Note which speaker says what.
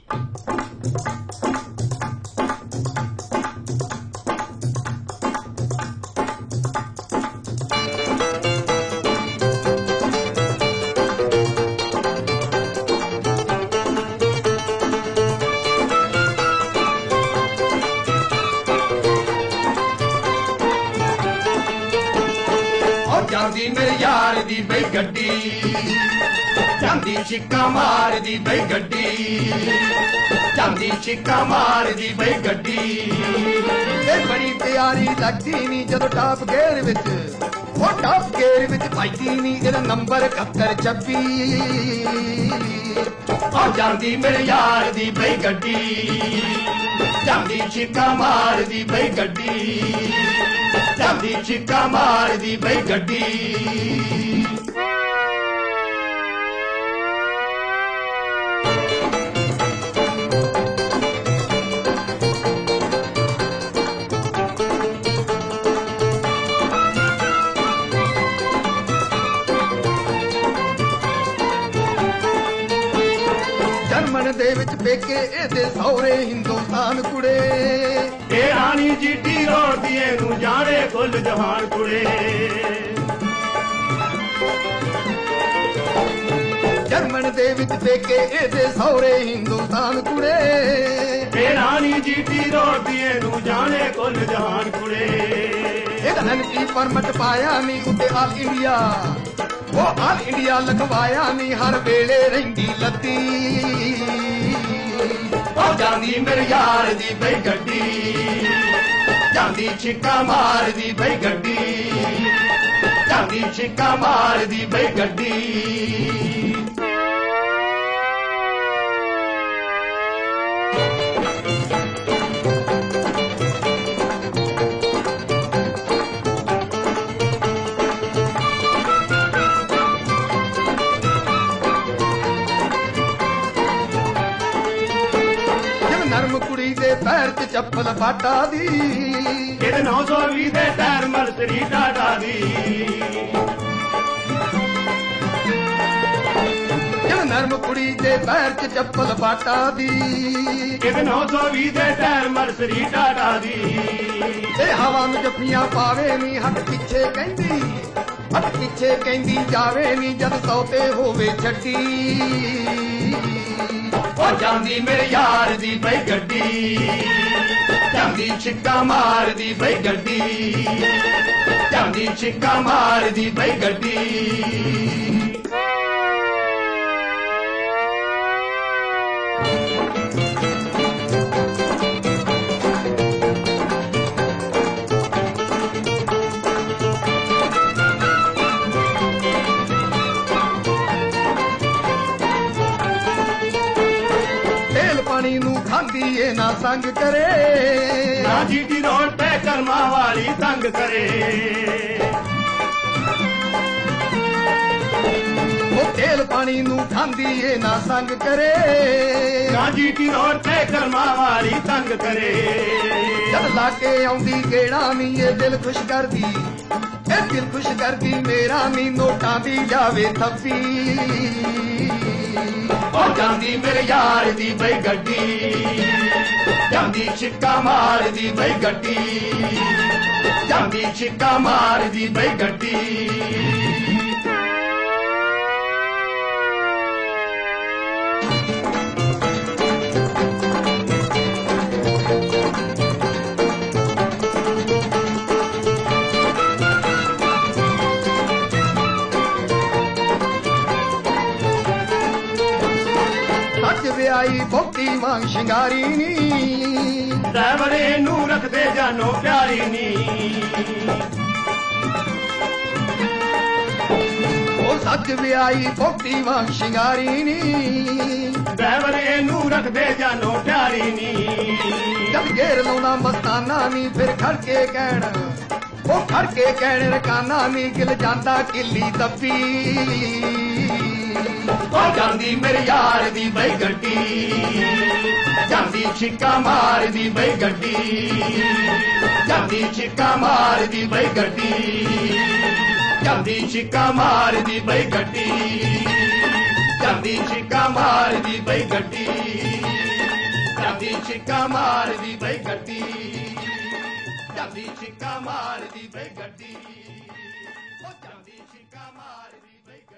Speaker 1: ਜਾਂਦੀ ਮੇਰੇ ਯਾਰ ਦੀ ਬਈ ਗੱਡੀ, ਜਾਂਦੀ ਛਿੱਕਾ ਮਾਰਦੀ ਬਈ ਗੱਡੀ, ਜਾਂਦੀ ਛਿੱਕਾ ਮਾਰਦੀ ਬਈ ਗੱਡੀ।
Speaker 2: ਇਹ ਬੜੀ ਪਿਆਰੀ ਲੱਗਦੀ ਨੀ ਜਦੋਂ ਟਾਪ ਗੇਅਰ ਵਿੱਚ, ਉਹ ਟਾਪ ਗੇਅਰ ਵਿੱਚ ਪਾਈਦੀ ਨੀ ਇਹਦਾ ਨੰਬਰ 7126।
Speaker 1: ਉਹ ਜਾਂਦੀ ਮੇਰੇ ਯਾਰ ਦੀ ਬਈ ਗੱਡੀ, ਜਾਂਦੀ ਛਿੱਕਾ ਮਾਰਦੀ ਬਈ ਗੱਡੀ, ਜਾਂਦੀ ਛਿੱਕਾ ਮਾਰਦੀ ਬਈ ਗੱਡੀ।
Speaker 2: ਜਰਮਨ ਦੇ ਵਿੱਚ ਪੇਕੇ ਇਹਦੇ ਸਹੁਰੇ ਹਿੰਦੁਸਤਾਨ ਕੁੜੇ,
Speaker 1: ਇਹ ਰਾਣੀ ਜੀਟੀ ਰੋੜਦੀ ਇਹਨੂੰ ਜਾਣੇ ਕੁੱਲ ਜਹਾਨ ਕੁੜੇ।
Speaker 2: ਜਰਮਨ ਦੇ ਵਿੱਚ ਪੇਕੇ ਇਹਦੇ ਸਹੁਰੇ ਹਿੰਦੁਸਤਾਨ ਕੁੜੇ,
Speaker 1: ਇਹ ਰਾਣੀ ਜੀਟੀ ਰੋੜਦੀ ਇਹਨੂੰ ਜਾਣੇ ਕੁੱਲ ਜਹਾਨ ਕੁੜੇ।
Speaker 2: ਇਹਦਾ ਨਨਕੀ ਪਰਮਟ ਪਾਇਆ ਨੀ ਉੱਤੇ ਆਲ ਇੰਡੀਆ, ਉਹ ਆਲ ਇੰਡੀਆ ਲਗਵਾਇਆ ਨੀ ਹਰ ਵੇਲੇ ਰਹਿੰਦੀ ਲੱਤੀ।
Speaker 1: ਉਹ ਜਾਂਦੀ ਮੇਰੇ ਯਾਰ ਦੀ ਬਈ ਗੱਡੀ, ਜਾਂਦੀ ਛਿੱਕਾ ਮਾਰਦੀ ਬਈ ਗੱਡੀ, ਜਾਂਦੀ ਛਿੱਕਾ ਮਾਰਦੀ ਬਈ ਗੱਡੀ।
Speaker 2: ਨਰਮ ਕੁੜੀ ਦੇ ਪੈਰ 'ਚ ਚੱਪਲ ਬਾਟਾ ਦੀ,
Speaker 1: ਇਹਦੇ 920 ਦੇ ਟਾਇਰ ਮਰਸਰੀ ਟਾਟਾ ਦੀ।
Speaker 2: ਨਰਮ ਕੁੜੀ ਦੇ ਪੈਰ 'ਚ ਚੱਪਲ ਬਾਟਾ ਦੀ,
Speaker 1: ਇਹਦੇ 920 ਦੇ ਟਾਇਰ ਮਰਸਰੀ ਟਾਟਾ ਦੀ।
Speaker 2: ਇਹ ਹਵਾ ਨੂੰ ਜੱਫੀਆਂ ਪਾਵੇ ਨੀ ਹੱਥ ਪਿੱਛੇ ਕਹਿੰਦੀ, ਹੱਥ ਪਿੱਛੇ ਕਹਿੰਦੀ ਜਾਵੇ ਨੀ ਜਦ ਸੌਤੇ ਹੋਵੇ ਛੱਡੀ।
Speaker 1: ਉਹ ਜਾਂਦੀ ਮੇਰੇ ਯਾਰ ਦੀ ਬਈ ਗੱਡੀ, ਜਾਂਦੀ ਛਿੱਕਾ ਮਾਰਦੀ ਬਈ ਗੱਡੀ, ਜਾਂਦੀ ਛਿੱਕਾ ਮਾਰਦੀ ਬਈ ਗੱਡੀ।
Speaker 2: ਪਾਣੀ ਨੂੰ ਖਾਂਦੀ ਏ ਨਾ ਸੰਗ ਕਰੇ,
Speaker 1: ਨਾ ਜੀਟੀ ਰੋਡ ਤੇ ਕਰਮਾਂ ਵਾਲੀ ਤੰਗ ਕਰੇ।
Speaker 2: ਉਹ ਤੇਲ ਪਾਣੀ ਨੂੰ ਖਾਂਦੀ ਏ ਨਾ ਸੰਗ ਕਰੇ,
Speaker 1: ਨਾ ਜੀਟੀ ਰੋਡ ਤੇ ਕਰਮਾਂ ਵਾਲੀ ਤੰਗ ਕਰੇ।
Speaker 2: ਜਦ ਲਾ ਕੇ ਆਉਂਦੀ ਗੇੜਾ ਨੀ ਇਹ ਦਿਲ ਖੁਸ਼ ਕਰਦੀ, ਇਹ ਦਿਲ ਖੁਸ਼ ਕਰਦੀ ਮੇਰਾ ਨੀ ਨੋਟਾਂ ਦੀ ਜਾਵੇ ਥੱਪੀ।
Speaker 1: ਉਹ ਜਾਂਦੀ ਮੇਰੇ ਯਾਰ ਦੀ ਬਈ ਗੱਡੀ, ਜਾਂਦੀ ਛਿੱਕਾ ਮਾਰਦੀ ਬਈ ਗੱਡੀ, ਜਾਂਦੀ ਛਿੱਕਾ ਮਾਰਦੀ ਬਈ ਗੱਡੀ।
Speaker 2: ਵਿਆਹੀ ਬਹੁਤੀ ਮੰਗ ਸ਼ਿੰਗਾਰੀ ਨੀ,
Speaker 1: ਡਰਾਈਵਰ ਇਹਨੂੰ ਰੱਖਦੇ ਜਾਨੋ ਪਿਆਰੀ ਨੀ।
Speaker 2: ਉਹ ਸੱਚ ਵਿਆਹੀ ਬਹੁਤੀ ਮੰਗ ਸ਼ਿੰਗਾਰੀ ਨੀ,
Speaker 1: ਡਰਾਈਵਰ ਇਹਨੂੰ ਰੱਖਦੇ ਜਾਨੋ ਪਿਆਰੀ ਨੀ।
Speaker 2: ਜਦ ਗੇਰ ਲਾਉਣਾ ਮਸਤਾਨਾ ਨੀ ਫਿਰ ਖੜ ਕੇ ਕਹਿਣ, ਉਹ ਖੜ ਕੇ ਕਹਿਣ ਰਕਾਨਾ ਨੀ ਗਿਲ ਜਾਂਦਾ ਕਿੱਲੀ ਦੱਬੀ।
Speaker 1: ਉਹ ਜਾਂਦੀ ਮੇਰੇ ਯਾਰ ਦੀ ਬਈ ਗੱਡੀ, ਜਾਂਦੀ ਛਿੱਕਾ ਮਾਰਦੀ ਬਈ ਗੱਡੀ, ਜਾਂਦੀ ਛਿੱਕਾ ਮਾਰਦੀ ਬਈ ਗੱਡੀ, ਜਾਂਦੀ ਛਿੱਕਾ ਮਾਰਦੀ ਬਈ ਗੱਡੀ, ਜਾਂਦੀ ਛਿੱਕਾ ਮਾਰਦੀ ਬਈ ਗੱਡੀ। ਛਿੱਕਾ ਮਾਰਦੀ ਬਈ ਗੱਡੀ ਜਾਂਦੀ ਛਿੱਕਾ ਮਾਰਦੀ ਬਈ ਗੱਡੀ ਉਹ ਜਾਂਦੀ ਛਿੱਕਾ ਮਾਰਦੀ ਬਈ